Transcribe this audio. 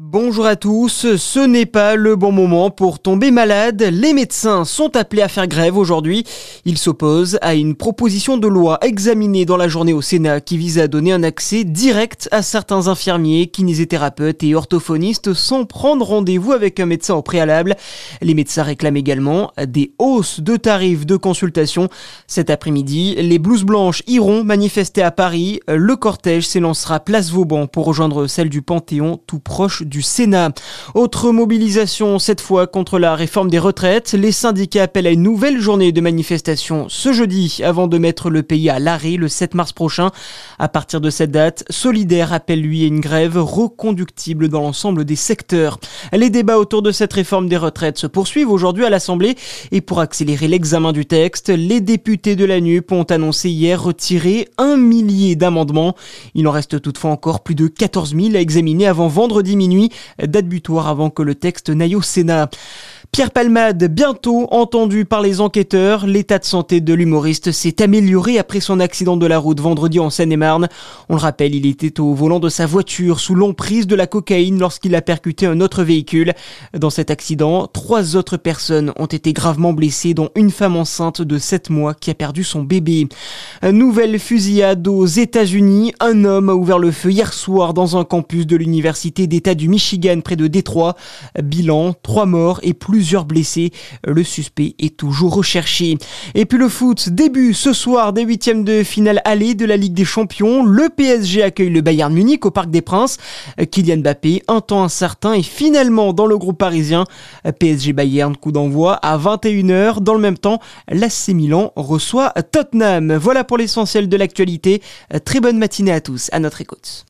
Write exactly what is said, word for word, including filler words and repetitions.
Bonjour à tous, ce n'est pas le bon moment pour tomber malade. Les médecins sont appelés à faire grève aujourd'hui. Ils s'opposent à une proposition de loi examinée dans la journée au Sénat qui vise à donner un accès direct à certains infirmiers, kinésithérapeutes et orthophonistes sans prendre rendez-vous avec un médecin au préalable. Les médecins réclament également des hausses de tarifs de consultation. Cet après-midi, les blouses blanches iront manifester à Paris. Le cortège s'élancera place Vauban pour rejoindre celle du Panthéon tout proche du Sénat. Autre mobilisation, cette fois contre la réforme des retraites. Les syndicats appellent à une nouvelle journée de manifestation ce jeudi avant de mettre le pays à l'arrêt le sept mars prochain. À partir de cette date, Solidaire appelle lui à une grève reconductible dans l'ensemble des secteurs. Les débats autour de cette réforme des retraites se poursuivent aujourd'hui à l'Assemblée et pour accélérer l'examen du texte, les députés de la N U P ont annoncé hier retirer un millier d'amendements. Il en reste toutefois encore plus de quatorze mille à examiner avant vendredi minuit. Date butoir avant que le texte n'aille au Sénat. Pierre Palmade, bientôt entendu par les enquêteurs. L'état de santé de l'humoriste s'est amélioré après son accident de la route vendredi en Seine-et-Marne. On le rappelle, il était au volant de sa voiture sous l'emprise de la cocaïne lorsqu'il a percuté un autre véhicule. Dans cet accident, trois autres personnes ont été gravement blessées, dont une femme enceinte de sept mois qui a perdu son bébé. Nouvelle fusillade aux États-Unis. Un homme a ouvert le feu hier soir dans un campus de l'université d'État du Michigan près de Détroit. Bilan, trois morts et plus Plusieurs blessés. Le suspect est toujours recherché. Et puis le foot, début ce soir des huitièmes de finale aller de la Ligue des Champions. Le P S G accueille le Bayern Munich au Parc des Princes. Kylian Mbappé, un temps incertain, est finalement dans le groupe parisien. P S G Bayern, coup d'envoi à vingt et une heures. Dans le même temps, l'A C Milan reçoit Tottenham. Voilà pour l'essentiel de l'actualité. Très bonne matinée à tous, à notre écoute.